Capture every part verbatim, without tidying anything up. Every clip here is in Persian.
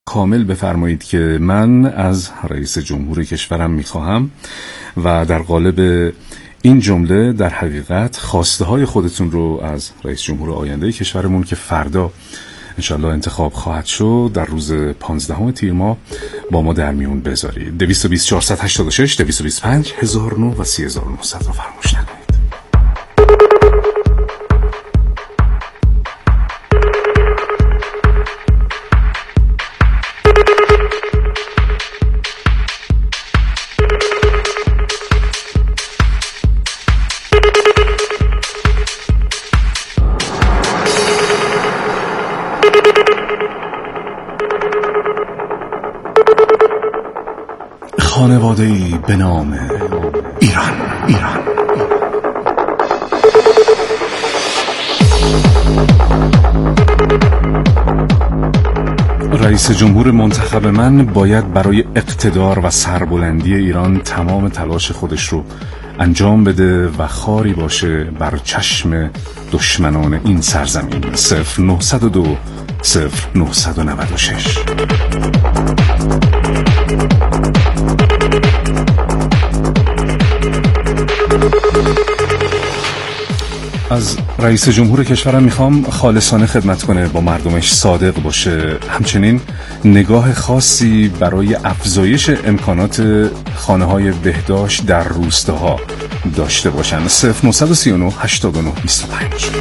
کامل بفرمایید که من از رئیس جمهور کشورم میخواهم و در قالب این جمله در حقیقت خواسته های خودتون رو از رئیس جمهور آینده کشورمون که فردا انشالله انتخاب خواهد شد در روز پانزدهم تیر ماه با ما در میون بذارید. دویست و بیست چهارصد و هشتاد و شش دویست و بیست و پنج هزار و نه و سی هزار و نهصد رو فراموش نکنید. خانواده‌ای به نام ایران ایران رئیس جمهور منتخب من باید برای اقتدار و سربلندی ایران تمام تلاش خودش رو انجام بده و خاری باشه بر چشم دشمنان این سرزمین. صفر نهصد و دو صفر نهصد و نود و شش. از رئیس جمهور کشورم میخوام خالصانه خدمت کنه، با مردمش صادق باشه، همچنین نگاه خاصی برای افزایش امکانات خانه‌های بهداشت در روستاها داشته باشن. صفر نهصد و سی و نه هشتاد و نه بیست و پنج.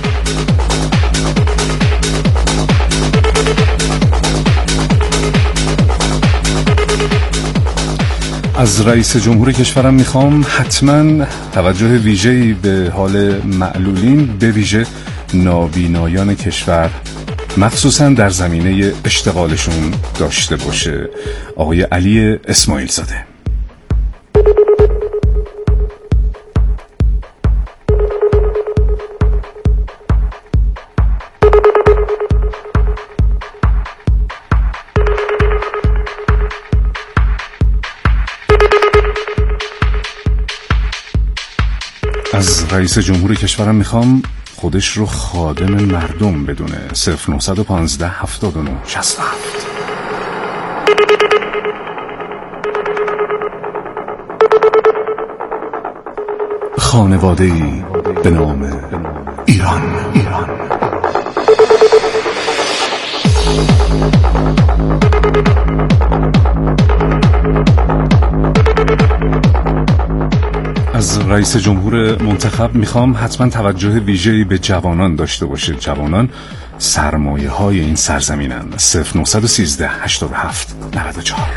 از رئیس جمهور کشورم میخوام حتما توجه ویژه‌ای به حال معلولین، به ویژه نابینایان کشور، مخصوصا در زمینه اشتغالشون داشته باشه. آقای علی اسماعیل زاده. از رئیس جمهور کشورم میخوام خودش رو خادم مردم بدونه. صفر نهصد و پانزده هفتاد و نه شصت و هفت. خانواده‌ای به نام ایران ایران از رئیس جمهور منتخب میخوام حتما توجه ویژه‌ای به جوانان داشته باشه. جوانان سرمایه های این سرزمینن. صفر نهصد و سیزده هشتاد و هفت نود و چهار.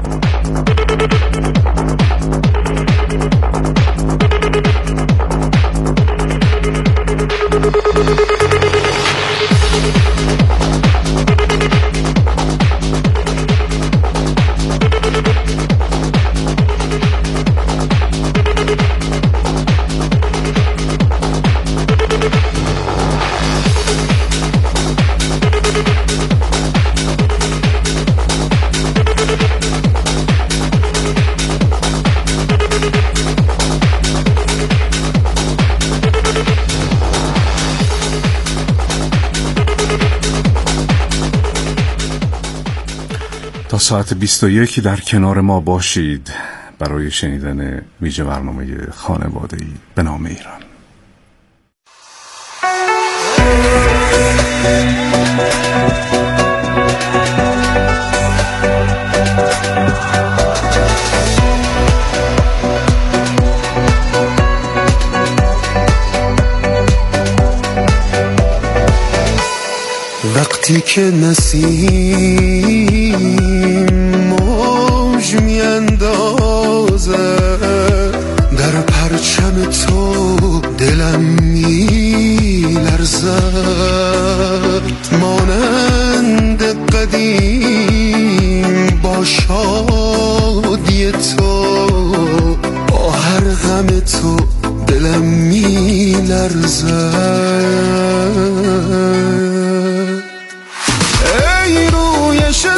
تا ساعت بیست و یک در کنار ما باشید برای شنیدن ویژه برنامه خانواده‌ای به نام ایران. وقتی که نسیم موج میاندازه در پرچم تو دلم میلرزد، مانند قدیم با شادی تو، با هر غم تو دلم میلرزد. ای روی شب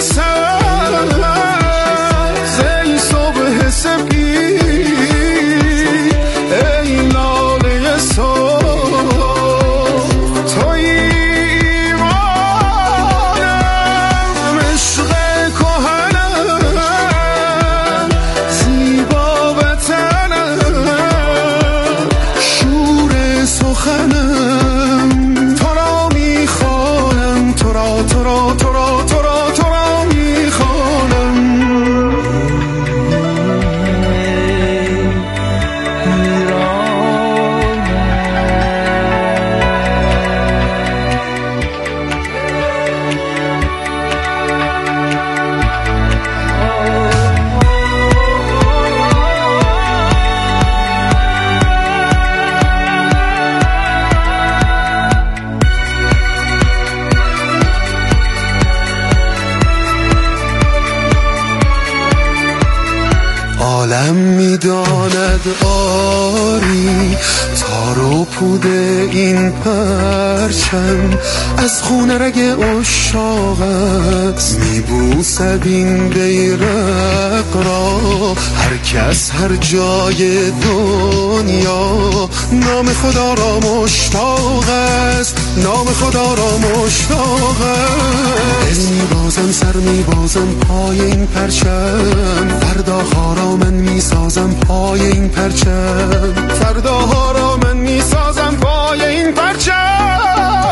این پرچم از خون رگ عشاقت میبوسد این بیرق را هر کس هر جای دنیا نام خدا را مشتاق است نام خدا را مشتاق است دل میبازم سر میبازم پای این پرچم فرداها را من میسازم پای این پرچم فرداها را من میسازم پای این پرچم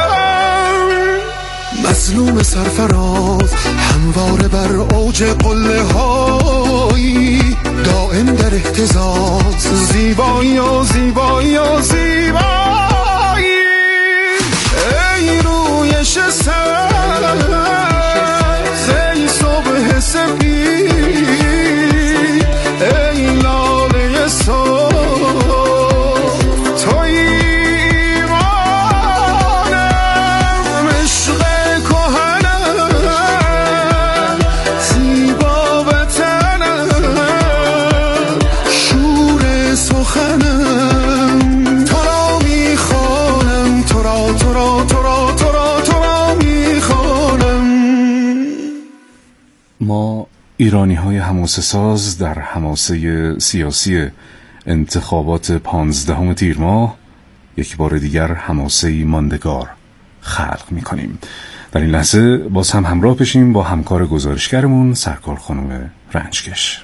مظلوم سرفراز همواره بر اوج قله هایی دائم در اهتزاز زیبایی و زیبایی و زیبایی ای رویش سر ای صبح سپید ای لاله صبح ما ایرانی های حماسه ساز در حماسه سیاسی انتخابات پانزدهم تیر ماه یک بار دیگر حماسه ماندگار خلق می کنیم. در این لحظه باز هم همراه بشیم با همکار گزارشگرمون سرکار خانم رنجکش.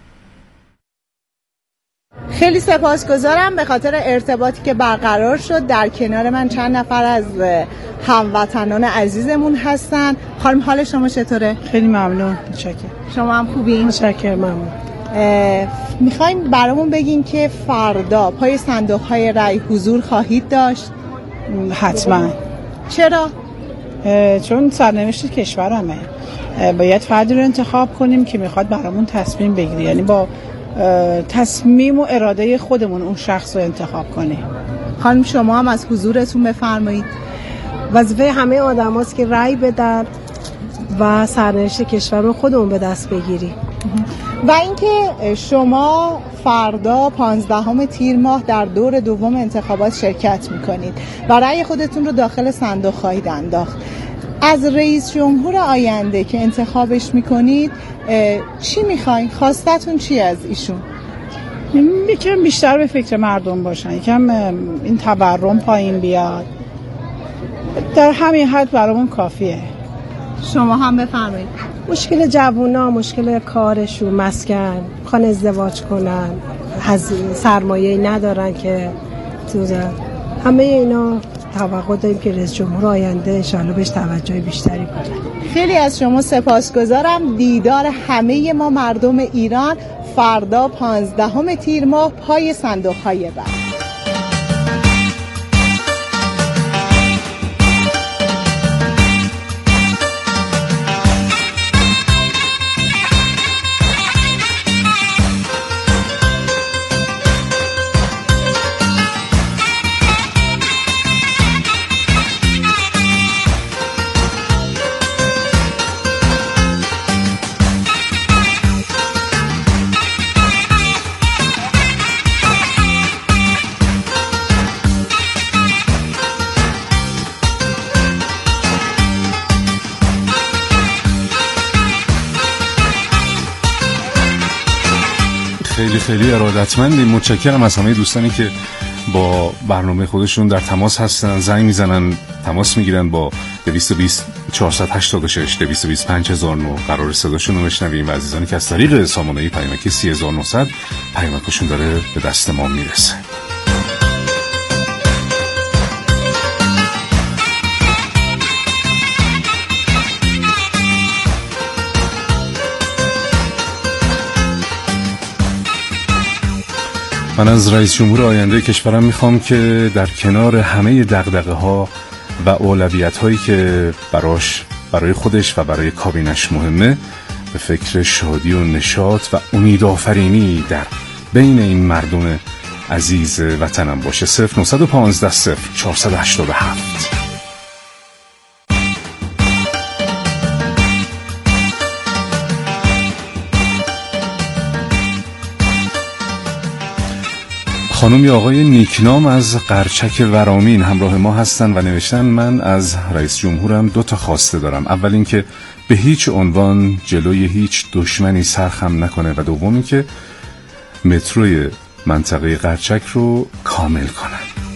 خیلی سپاسگزارم به خاطر ارتباطی که برقرار شد. در کنار من چند نفر از هموطنان عزیزمون هستن. خانم حال شما چطوره؟ خیلی ممنون. متشکرم. شما هم خوبین؟ متشکرم. ممنون. میخوایم برامون بگین که فردا پای صندوق‌های رای حضور خواهید داشت؟ حتما. چرا؟ چون سرنوشت کشورمه. باید فردی رو انتخاب کنیم که میخواد برامون تصمیم بگیره، یعنی با تصمیم و اراده خودمون اون شخص رو انتخاب کنیم. خانم شما هم از حضورتون بفرمایید. وظیفه همه آدم هاست که رأی بدن و سرنوشت کشور رو خودمون به دست بگیریم. و اینکه شما فردا پانزدهم تیر ماه در دور دوم انتخابات شرکت میکنید و رأی خودتون رو داخل صندوق خواهید انداخت. از رئیس جمهور آینده که انتخابش میکنید چی میخواین؟ خواستتون چی از ایشون؟ یکم بیشتر به فکر مردم باشن، یکم این تورم پایین بیاد، در همین حد برامون کافیه. شما هم بفرمایید. مشکل جوونا، مشکل کارشون، مسکن، خان ازدواج کنن، سرمایه‌ای ندارن که تو همه اینا توقع داریم که رئیس جمهور آینده انشاءالله بهش توجه بیشتری کنه. خیلی از شما سپاسگزارم. دیدار همه ما مردم ایران فردا پانزدهم تیر ماه پای صندوق‌های رای. خیلی خیلی ارادتمندیم. متشکرم از همه دوستانی که با برنامه خودشون در تماس هستن، زنگ میزنن، تماس میگیرن با دویست و بیست چهارصد و هشتاد و شش دویست و بیست پنج هزار و نه قرار صداشون رو بشنویم و عزیزانی که از طریق سامانه پیامکی سی هزار و نهصد پیامکشون داره به دست ما میرسه. من از رئیس جمهور آینده کشورم میخوام که در کنار همه دغدغه ها و اولویت هایی که براش برای خودش و برای کابینش مهمه به فکر شادی و نشاط و امیدآفرینی در بین این مردم عزیز وطنم باشه. صفر نهصد و پانزده صفر چهارصد و هشتاد و هفت. خانم یا آقای نیکنام از قرچک ورامین همراه ما هستن و نوشتن من از رئیس جمهورم دو تا خواسته دارم. اول اینکه به هیچ عنوان جلوی هیچ دشمنی سرخم نکنه و دوم اینکه متروی منطقه قرچک رو کامل کنن.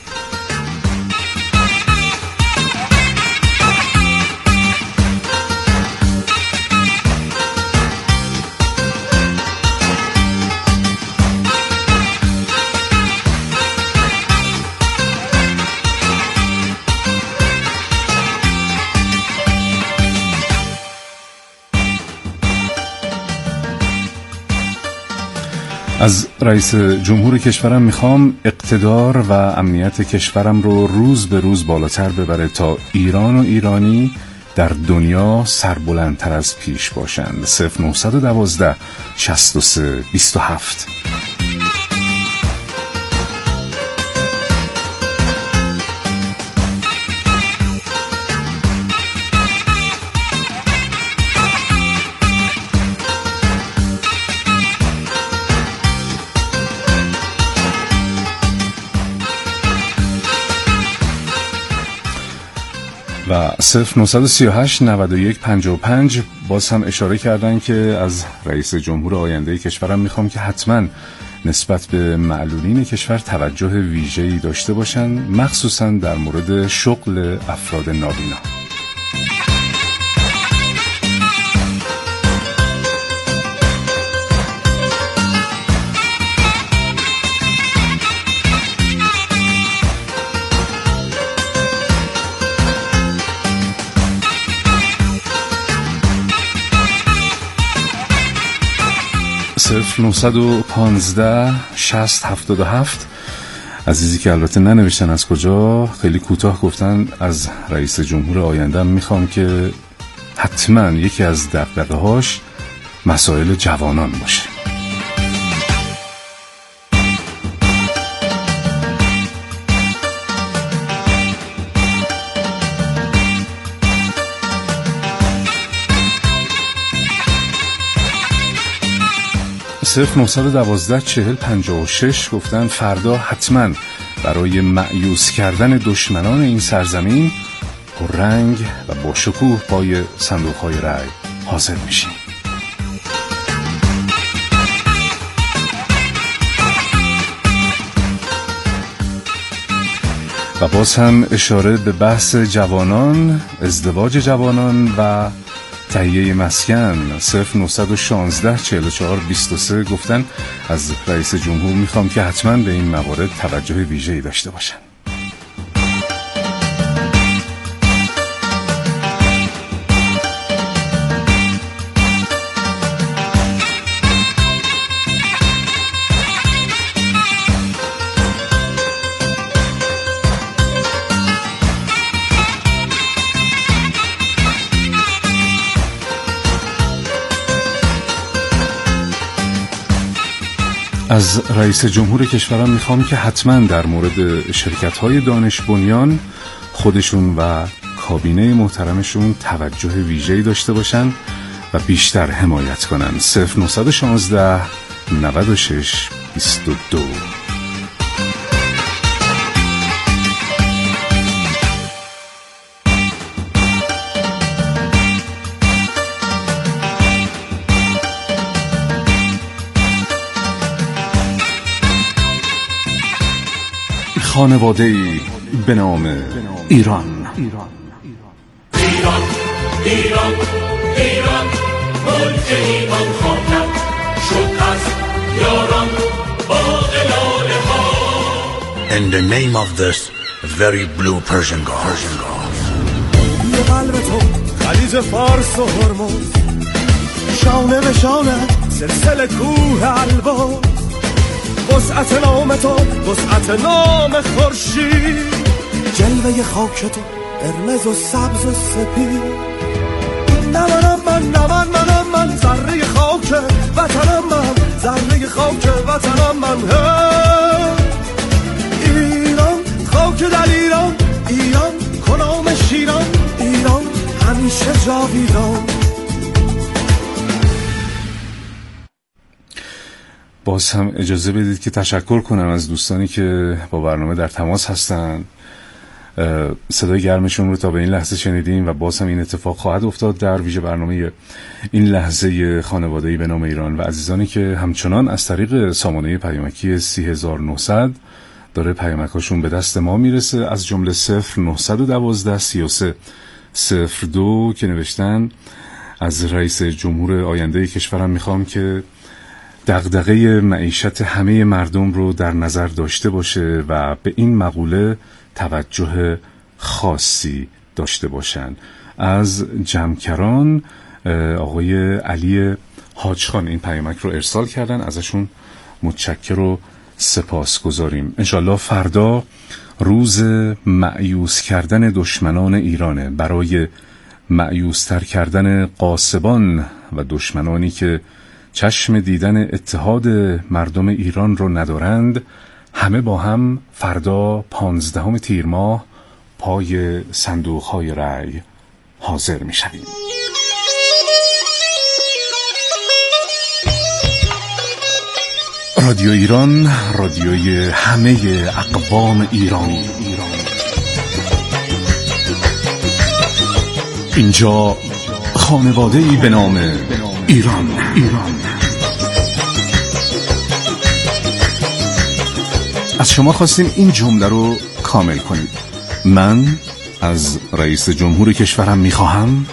از رئیس جمهور کشورم میخوام اقتدار و امنیت کشورم رو روز به روز بالاتر ببره تا ایران و ایرانی در دنیا سربلندتر از پیش باشند. صفر نهصد و دوازده شصت و سه بیست و هفت. و صفر نهصد و سی و هشت نود و یک پنجاه و پنج باز هم اشاره کردن که از رئیس جمهور آینده کشورم میخوام که حتما نسبت به معلولین کشور توجه ویژه‌ای داشته باشن، مخصوصا در مورد شغل افراد نابینا. صفر نهصد و پانزده شصت هفتاد و هفت عزیزی که البته ننوشتن از کجا، خیلی کوتاه گفتن از رئیس جمهور آیندم میخوام که حتما یکی از دغدغه‌هاش مسائل جوانان باشه. صفر نهصد و دوازده چهل پنجاه و شش گفتن فردا حتما برای مأیوس کردن دشمنان این سرزمین پررنگ و با شکوه پای صندوق‌های رای حاضر میشیم. و باز هم اشاره به بحث جوانان، ازدواج جوانان و تهیه مسکن. صفر نهصد و شانزده چهل و چهار بیست و سه گفتن از رئیس جمهور میخوام که حتما به این موارد توجه ویژه‌ای داشته باشن. از رئیس جمهور کشورم میخوام که حتما در مورد شرکت‌های دانش بنیان خودشون و کابینه محترمشون توجه ویژه‌ای داشته باشن و بیشتر حمایت کنن. صفر نهصد و شانزده نود و شش بیست و دو. خانواده‌ای به نام ایران. ایران ایران ایران ایران ملک ایران خواهد شد از یاران با الاله ها. In the name of this very blue Persian God. یه قلب تو خلیج فارس و هرمز، شانه به شانه سلسله کوه البرز، وسعت نام تو وسعت نام خورشید، جلوه خاک تو قرمز و سبز و سپید. نه منم من نه من منم من ذره خاک وطنم، من ذره خاک وطنم من. ایران خاک در ایران، ایران کنام شیران، ایران همیشه جاویدان. باز هم اجازه بدید که تشکر کنم از دوستانی که با برنامه در تماس هستن. صدای گرمشون رو تا به این لحظه شنیدیم و باز هم این اتفاق خواهد افتاد در ویژه برنامه این لحظه خانواده‌ای به نام ایران و عزیزانی که همچنان از طریق سامانه پیامکی سی هزار و نهصد داره پیامکاشون به دست ما میرسه، از جمله صفر نهصد و دوازده سی و سه صفر دو که نوشتن از رئیس جمهور آینده کشورم میخوام که دغدغه معیشت همه مردم رو در نظر داشته باشه و به این مقوله توجه خاصی داشته باشن. از جمکران آقای علی حاجخان این پیامک رو ارسال کردن، ازشون متشکر و سپاس گذاریم. انشالله فردا روز مأیوس کردن دشمنان ایرانه، برای مأیوستر کردن قاسبان و دشمنانی که چشم دیدن اتحاد مردم ایران رو ندارند. همه با هم فردا پانزدهم تیر ماه پای صندوق‌های رأی حاضر می‌شویم. رادیو ایران، رادیوی همه اقوام ایرانی. اینجا خانواده‌ای به نام ایران. ایران. از شما خواستیم این جمله رو کامل کنید. من از رئیس جمهور کشورم میخواهم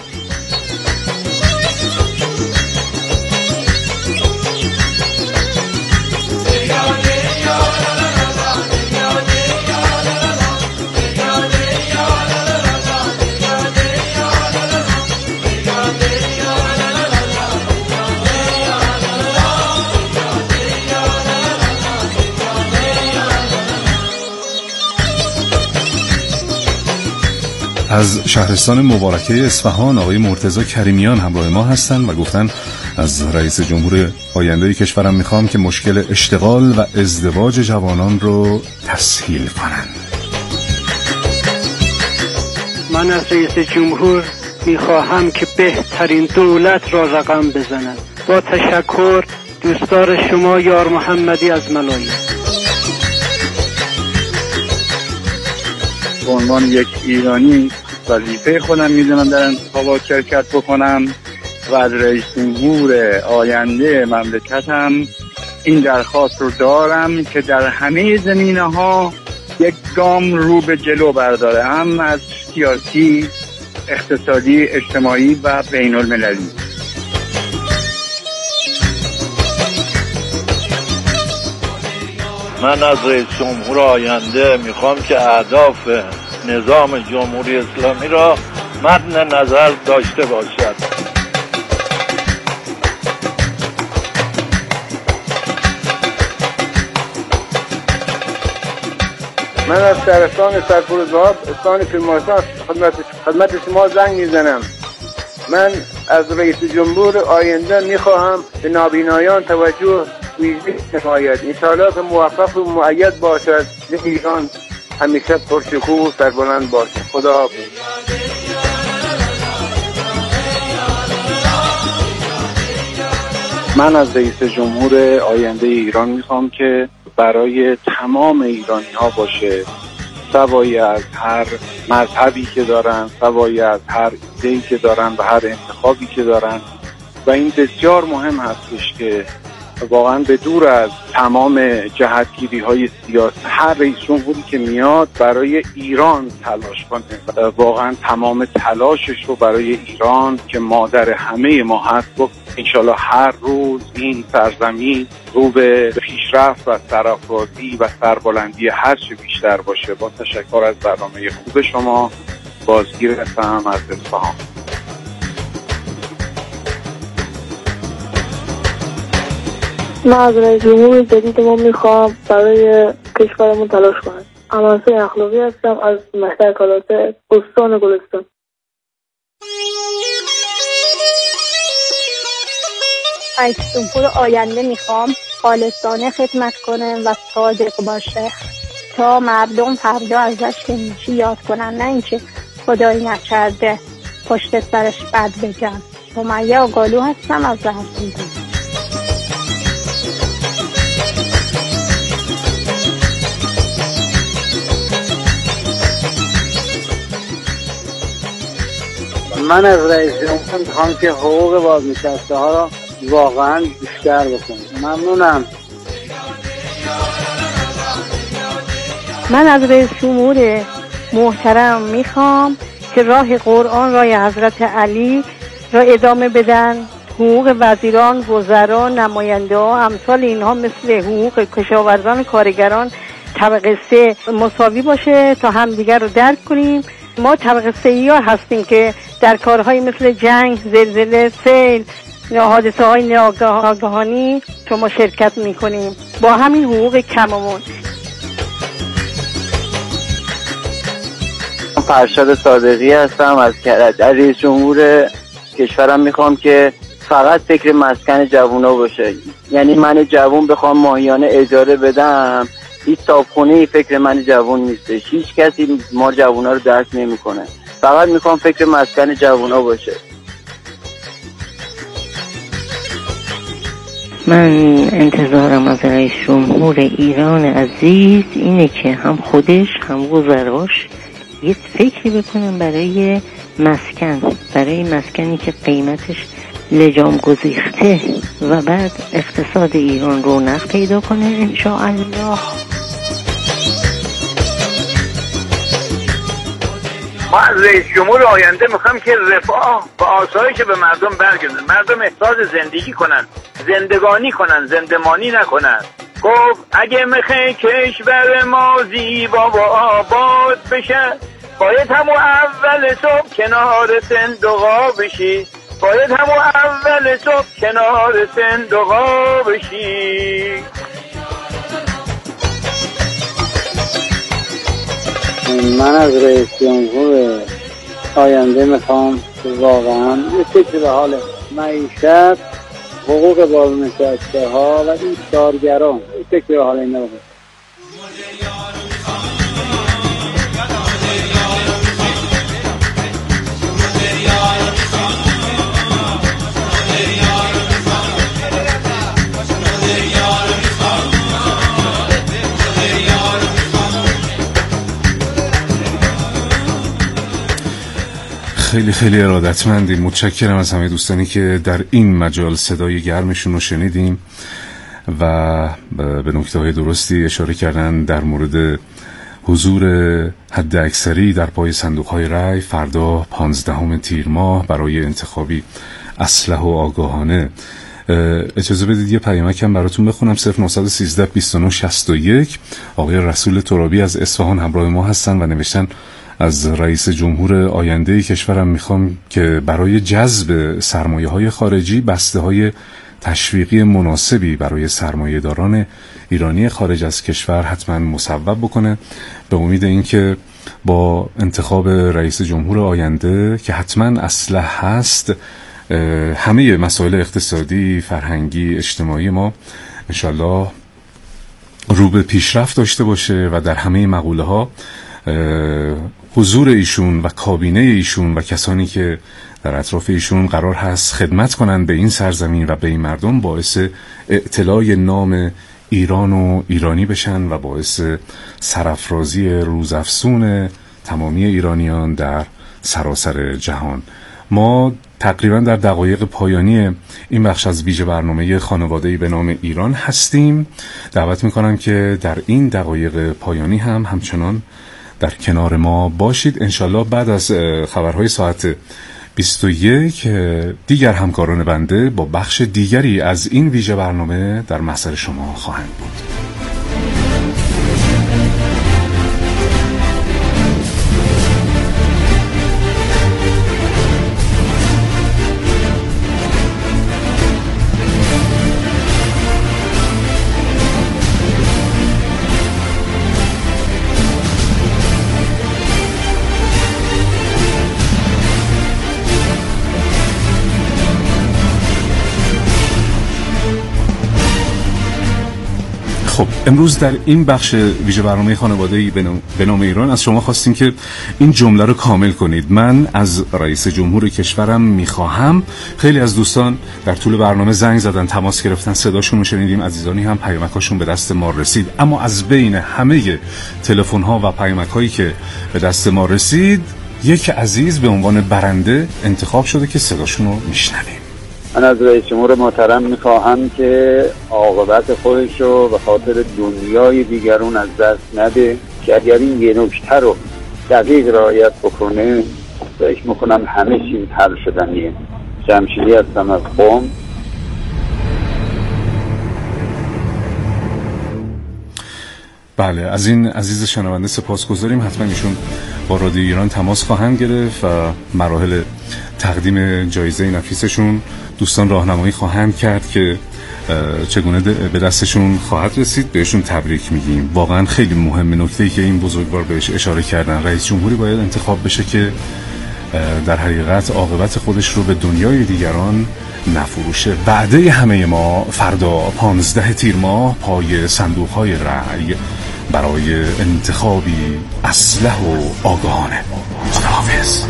از شهرستان مبارکه اصفهان آقای مرتضی کریمیان همراه ما هستن و گفتن از رئیس جمهور آینده کشورم میخوام که مشکل اشتغال و ازدواج جوانان رو تسهیل کنن. من از رئیس جمهور میخواهم که بهترین دولت را رقم بزند. با تشکر، دوستدار شما یار محمدی از ملایم. به عنوان یک ایرانی وظیفه خودم میدونم در انتخابات شرکت بکنم و از رئیس جمهور آینده مملکتم این درخواست رو دارم که در همه زمینه‌ها یک گام رو به جلو برداره، هم از سیاسی، اقتصادی، اجتماعی و بین المللی. من از رئیس جمهور آینده میخوام که اهداف نظام جمهوری اسلامی را مد نظر داشته باشد. من از شهرستان سرپرزاب استان کرمانشاه خدمت خدمت شما زنگ میزنم. من از رئیس جمهور آینده میخواهم به نابینایان توجه ویژه نماید. انشاءالله که موفق و مؤید باشد. ایران همیشه پرشکوه و سربلند باشد. خدا حافظ. من از رئیس جمهور آینده ایران میخوام که برای تمام ایرانی ها باشه، سوای از هر مذهبی که دارن، سوای از هر ایده‌ای که دارن و هر انتخابی که دارن. و این بسیار مهم هستش که واقعا به دور از تمام جهتگیری های سیاسی هر رئیس جمهوری که میاد برای ایران تلاش کنه، واقعا تمام تلاشش رو برای ایران که مادر همه ما هست گفت. انشالله هر روز این سرزمین رو به پیشرفت و سرافرازی و سربلندی هر چه بیشتر باشه. با تشکر از برنامه خوب شما. بازگیر هستم از اصفهان. من از رئیس جمهور جدید ما میخوام برای کشورمون تلاش کنم. امانسه اخلاقی هستم از مهتر کالاته استان گلستان. رئیس جمهور آینده میخوام خالصانه خدمت کنه و صادق باشه تا مردم فردا ازش نیکی یاد کنن، نه اینکه خدایی نکرده پشت سرش بد بگن. سمیه آقالو هستم از زهرسیدی. من از رئیس جمهور میخوام که حقوق بازنشسته ها را واقعا بیشتر بکنه. ممنونم. من از رئیس جمهور محترم میخوام که راه قرآن، راه حضرت علی را ادامه بدن. حقوق وزیران، وزرا، نماینده ها، امثال اینها مثل حقوق کشاورزان، کارگران طبقه سه مساوی باشه تا همدیگر رو درک کنیم. ما طبقه سه ها هستیم که در کارهای مثل جنگ، زلزله، سیل، حادثه های ناگهانی شما شرکت میکنیم با همین حقوق کممون. فرشاد صادقی هستم از کرج. از رئیس جمهور کشورم میخوام که فقط فکر مسکن جوونا باشه. یعنی من جوون بخوام ماهیانه اجاره بدم، هیچ صابخونه فکر من جوون نیستش. هیچ کسی ما جوونا رو درک نمیکنه. فقط میخوام فکر مسکن جوونا باشه. من انتظارم از رئیس جمهور ایران عزیز اینه که هم خودش هم وزراش یه فکری بکنن برای مسکن، برای مسکنی که قیمتش لجام گسیخته و بعد اقتصاد ایران رونق پیدا کنه انشاءالله. ما از رئیس جمهور آینده میخوام که رفاه و آسایش به مردم برگردن، مردم احساس زندگی کنن، زندگانی کنن، زندمانی نکنن. گفت اگه میخوای کشور ما زیبا و آباد بشه، باید همو اول صبح کنار صندوقا بشی، باید همو اول صبح کنار صندوقا بشی. من از رئیس جمهور آینده میخوام واقعا یه فکر به حال معیشت، حقوق بازنشسته ها و این کارگران، یه فکر به حال اینا بکنه. خیلی خیلی ارادتمندیم. متشکرم از همه دوستانی که در این مجال صدای گرمشون رو شنیدیم و به نکته‌های درستی اشاره کردن در مورد حضور حد اکثری در پای صندوق‌های رای فردا پانزدهم تیر ماه برای انتخابی اصلح و آگاهانه. اجازه بدید یه پیامکم براتون بخونم. صفر نه یک سه بیست و نه شصت و یک. آقای رسول ترابی از اصفهان همراه ما هستن و نوشتن از رئیس جمهور آینده کشورم میخوام که برای جذب سرمایه‌های خارجی بسته‌های تشویقی مناسبی برای سرمایه‌داران ایرانی خارج از کشور حتما مصوب بکنه، به امید اینکه با انتخاب رئیس جمهور آینده که حتما اصلح هست، همه مسائل اقتصادی، فرهنگی، اجتماعی ما انشالله رو به پیشرفت داشته باشه و در همه مقوله ها حضور ایشون و کابینه ایشون و کسانی که در اطراف ایشون قرار هست خدمت کنن به این سرزمین و به این مردم باعث اعتلاء نام ایران و ایرانی بشن و باعث سرافرازی روزافزون تمامی ایرانیان در سراسر جهان. ما تقریبا در دقایق پایانی این بخش از ویژه برنامه خانواده‌ای به نام ایران هستیم. دعوت میکنم که در این دقایق پایانی هم همچنان در کنار ما باشید. انشالله بعد از خبرهای ساعت بیست و یک دیگر همکاران بنده با بخش دیگری از این ویژه برنامه در محضر شما خواهند بود. خب امروز در این بخش ویژه برنامه خانواده‌ای به نام ایران از شما خواستیم که این جمله رو کامل کنید. من از رئیس جمهور کشورم میخواهم. خیلی از دوستان در طول برنامه زنگ زدن، تماس گرفتن، صداشون رو شنیدیم، عزیزانی هم پیامکاشون به دست ما رسید. اما از بین همه تلفن‌ها و پیامک‌هایی که به دست ما رسید یک عزیز به عنوان برنده انتخاب شده که صداشون رو میشنویم. من از رئیس جمهور محترم میخواهم که عاقبت خودش رو به خاطر دنیای دیگرون از دست نده، که اگر این یه نکته رو دقیق رعایت بکنه فکر میکنم همه چیز حل شدنیه. جمشیدی هستم از قم. بله، از این عزیز شنونده سپاسگزاریم. حتما ایشون با رادیو ایران تماس خواهند گرفت و مراحل تقدیم جایزه نفیسشون دوستان راهنمایی خواهند کرد که چگونه به دستشون خواهد رسید. بهشون تبریک میگیم. واقعا خیلی مهمه نکته‌ای که این بزرگوار بهش اشاره کردن. رئیس جمهوری باید انتخاب بشه که در حقیقت عاقبت خودش رو به دنیای دیگران نفروشه. وعده همه ما فردا پانزده تیر ماه پای صندوق‌های رأی برای انتخابی اصلح و آگاهانه. خداحافظ.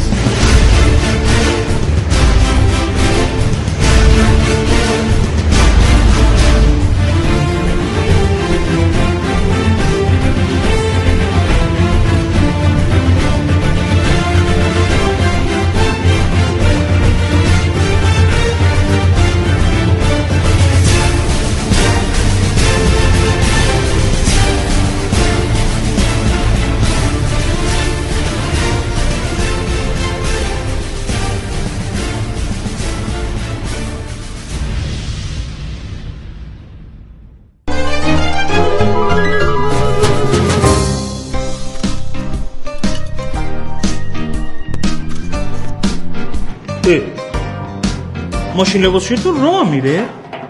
ماشین لباسشویی تو راه میره؟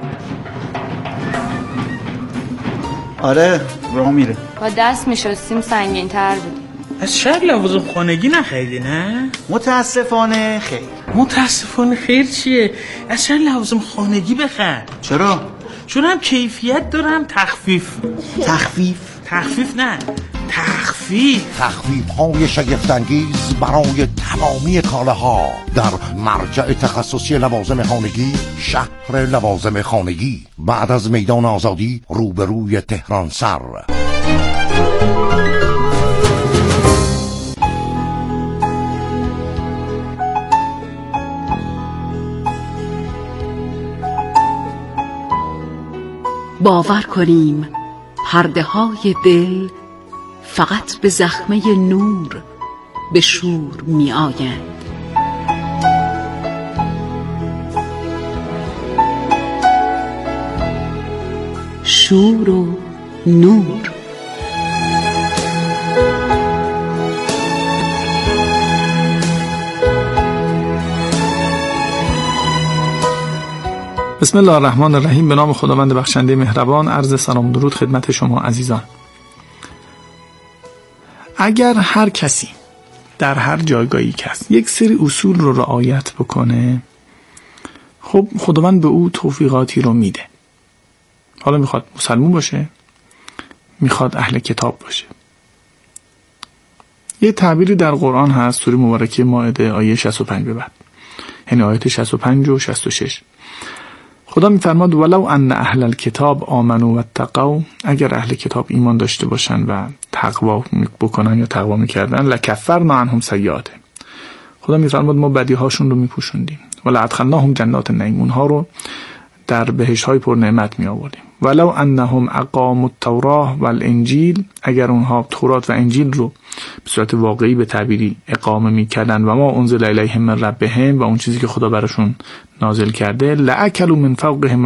آره راه میره. با دست میشستیم سنگین تر بود. از شهر لوازم خانگی نخریدی نه؟ متاسفانه خیر. متاسفانه خیر چیه؟ از شهر لوازم خانگی بخر. چرا؟ چون هم کیفیت دارم تخفیف. تخفیف؟ تخفیف نه تخفیف تخفیف های شگفت‌انگیز برای تمامی کالاها در مرجع تخصصی لوازم خانگی شهر لوازم خانگی بعد از میدان آزادی روبروی تهران سر. باور کنیم پرده های دل فقط به زخمه نور به شور می آیند. شور و نور. بسم الله الرحمن الرحیم. به نام خداوند بخشنده مهربان. عرض سلام و درود خدمت شما عزیزان. اگر هر کسی در هر جایگاهی که هست یک سری اصول رو رعایت بکنه، خب خداوند به او توفیقاتی رو میده. حالا میخواد مسلمون باشه، میخواد اهل کتاب باشه. یه تعبیری در قرآن هست، سوره مبارکه مائده آیه شصت و پنج به بعد، یعنی آیات شصت و پنج و شصت و شش. خدا میفرماد ولو ان اهل الکتاب آمنوا واتقوا، اگر اهل کتاب ایمان داشته باشن و تقوا بکنن یا تقوا میکردن، لکفرنا عنهم سیئات، خدا میفرماد ما بدی هاشون رو میپوشوندیم، ولا ادخلناهم جنات النعیم، اونها رو در بهشت های پر نعمت می آوردیم. ولو انهم اقاموا التوراة والانجیل، اگر اونها تورات و انجیل رو به صورت واقعی به تعبیری اقامه میکردن و ما انزل الیهم من ربهم، و اون چیزی که خدا براشون نازل کرده، لأکلوا من فوقهم